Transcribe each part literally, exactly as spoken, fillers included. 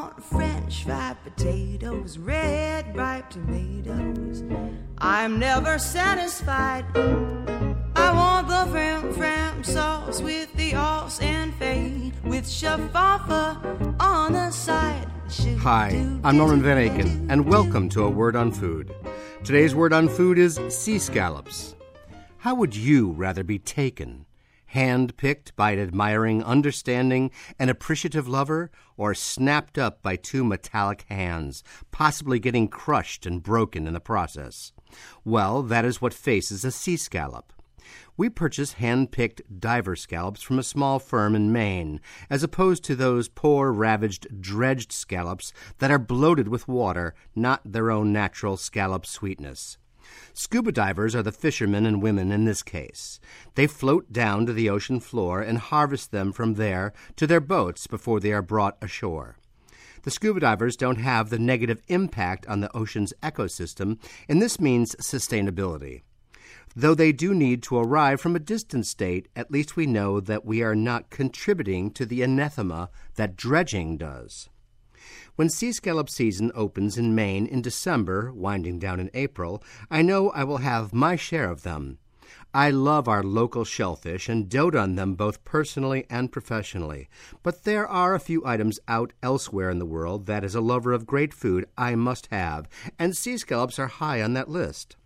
want French fried potatoes, red ripe tomatoes. I'm never satisfied. I want the fram fram sauce with the sauce and fade with shaffa on the side. Hi, I'm Norman Van Aken, and welcome to A Word on Food. Today's word on food is sea scallops. How would you rather be taken? Hand-picked by an admiring, understanding, and appreciative lover, or snapped up by two metallic hands, possibly getting crushed and broken in the process? Well, that is what faces a sea scallop. We purchase hand-picked diver scallops from a small firm in Maine, as opposed to those poor, ravaged, dredged scallops that are bloated with water, not their own natural scallop sweetness. Scuba divers are the fishermen and women in this case. They float down to the ocean floor and harvest them from there to their boats before they are brought ashore. The scuba divers don't have the negative impact on the ocean's ecosystem, and this means sustainability. Though they do need to arrive from a distant state, at least we know that we are not contributing to the anathema that dredging does. When sea scallop season opens in Maine in December, winding down in April, I know I will have my share of them. I love our local shellfish and dote on them both personally and professionally, but there are a few items out elsewhere in the world that, as a lover of great food, I must have, and sea scallops are high on that list.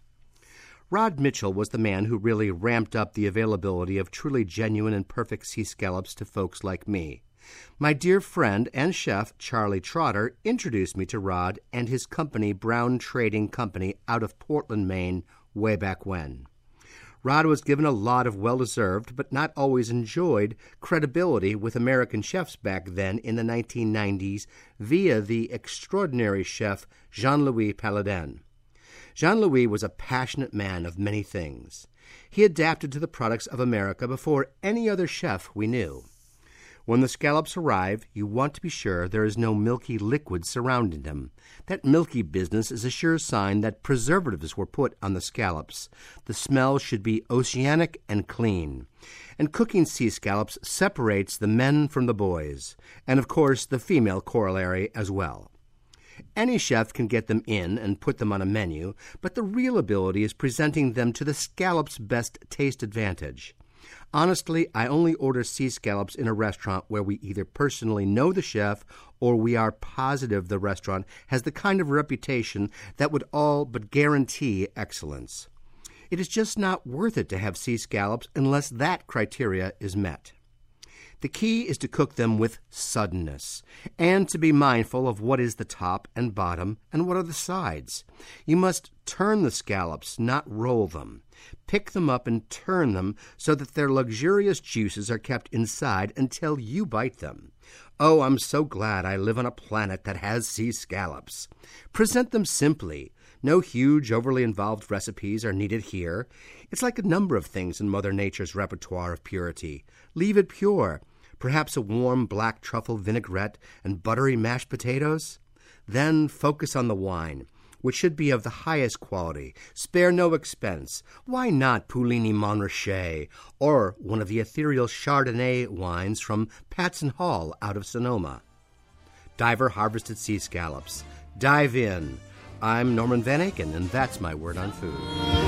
Rod Mitchell was the man who really ramped up the availability of truly genuine and perfect sea scallops to folks like me. My dear friend and chef Charlie Trotter introduced me to Rod and his company, Brown Trading Company, out of Portland, Maine, way back when. Rod was given a lot of well-deserved, but not always enjoyed, credibility with American chefs back then in the nineteen nineties via the extraordinary chef Jean-Louis Paladin. Jean-Louis was a passionate man of many things. He adapted to the products of America before any other chef we knew. When the scallops arrive, you want to be sure there is no milky liquid surrounding them. That milky business is a sure sign that preservatives were put on the scallops. The smell should be oceanic and clean. And cooking sea scallops separates the men from the boys, and of course the female corollary as well. Any chef can get them in and put them on a menu, but the real ability is presenting them to the scallop's best taste advantage. Honestly, I only order sea scallops in a restaurant where we either personally know the chef or we are positive the restaurant has the kind of reputation that would all but guarantee excellence. It is just not worth it to have sea scallops unless that criteria is met. The key is to cook them with suddenness, and to be mindful of what is the top and bottom and what are the sides. You must turn the scallops, not roll them. Pick them up and turn them so that their luxurious juices are kept inside until you bite them. Oh, I'm so glad I live on a planet that has sea scallops. Present them simply. No huge, overly involved recipes are needed here. It's like a number of things in Mother Nature's repertoire of purity. Leave it pure. Perhaps a warm black truffle vinaigrette and buttery mashed potatoes? Then focus on the wine, which should be of the highest quality. Spare no expense. Why not Puligny Montrachet or one of the ethereal Chardonnay wines from Patson Hall out of Sonoma? Diver harvested sea scallops. Dive in. I'm Norman Van Aken, and that's my word on food.